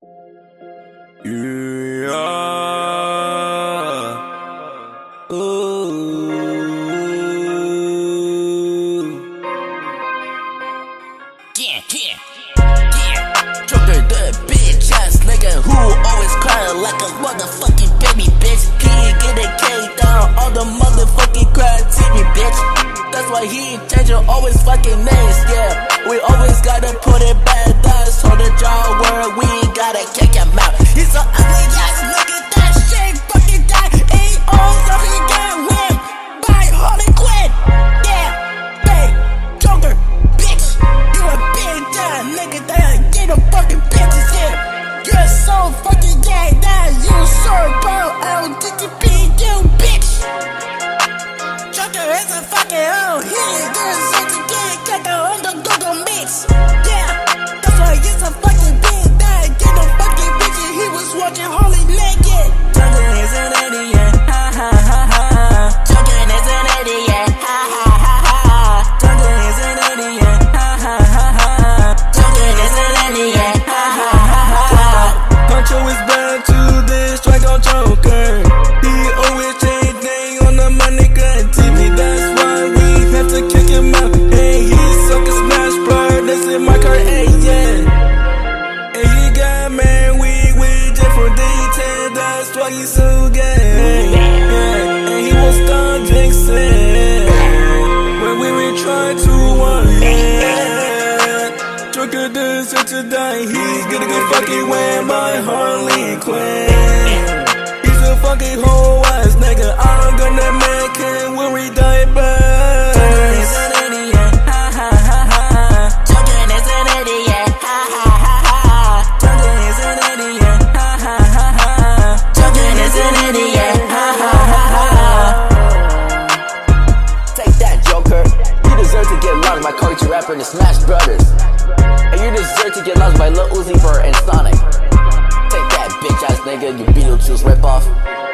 Yeah. Ooh. Joker, the bitch ass nigga who always crying like a motherfucking baby bitch. He ain't get a K down on the motherfucking crime TV, bitch. That's why he ain't changing always fucking names, yeah. We always gotta put it back, that's how the job work, we ain't gotta kick him out. He's an ugly ass nigga, that shit fucking die. Ain't all something got win by Harley Quinn. Yeah, hey, Joker, bitch. You a bitch ass nigga that get a fucking bitches here. You're so fucking gay that you so bro LGTB, you bitch. Joker is a fucking hoe. He ain't doing shit to get kicker on the Google mix. Yeah, that's why he's a fucking bitch that get a fucking bitch. He was watching Harley naked. Joker is an idiot, ha ha ha ha. Joker is an idiot, ha ha ha ha. Joker is an idiot, ha ha ha ha. Joker is an idiot, ha ha ha ha. Poncho is back to this strike on Joker. He always change name on the money gun TV. That's why we have to kick him out. Hey, he suck a smash blood. That's in my car, hey, yeah. And he got man, we just for D10. That's why he's so gay. Yeah. And he won't stop jinxing when we will try to win. Yeah. Joker deserves to die. He's gonna get fucking win by Harley Quinn. He's a fucking whole ass nigga. I'm gonna make him when we die first. Joker is an idiot, ha ha ha ha. Joker is an idiot, ha ha ha ha. Joker is an idiot, ha ha ha ha. Joker is an idiot, ha ha ha ha. Take that, Joker. You deserve to get lost by Culture Rapper and the Smash Brothers. And you deserve to get lost by Lil Uzi Vert and Sonic. Take that, bitch ass nigga, you Beetlejuice ripoff.